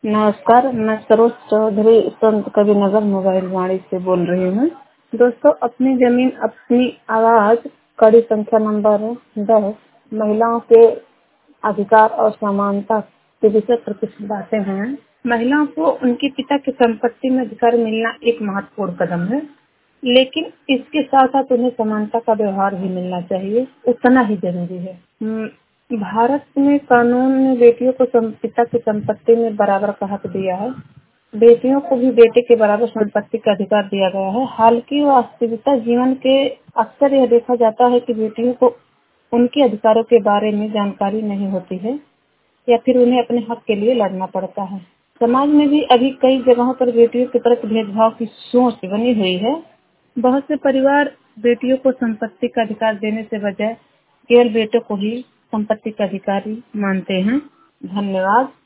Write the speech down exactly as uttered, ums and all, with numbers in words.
नमस्कार, मैं सरोज चौधरी संत कबीरनगर मोबाइल वाणी से बोल रही हूँ। दोस्तों, अपनी जमीन अपनी आवाज कड़ी संख्या नंबर दस, महिलाओं के अधिकार और समानता के विषय पर कुछ बातें हैं। महिलाओं को उनके पिता की संपत्ति में अधिकार मिलना एक महत्वपूर्ण कदम है, लेकिन इसके साथ साथ उन्हें समानता का व्यवहार भी मिलना चाहिए, उतना ही जरूरी है। हम्म, भारत में कानून ने बेटियों को सम- पिता की संपत्ति में बराबर का हक दिया है। बेटियों को भी बेटे के बराबर संपत्ति का अधिकार दिया गया है। हालांकि वास्तविकता जीवन के अक्सर यह देखा जाता है कि बेटियों को उनके अधिकारों के बारे में जानकारी नहीं होती है या फिर उन्हें अपने हक के लिए लड़ना पड़ता है। समाज में भी अभी कई जगहों पर बेटियों के प्रति भेदभाव की सोच बनी हुई है। बहुत से परिवार बेटियों को संपत्ति का अधिकार देने से बजाय केवल बेटों को ही संपत्ति का अधिकारी मानते हैं। धन्यवाद।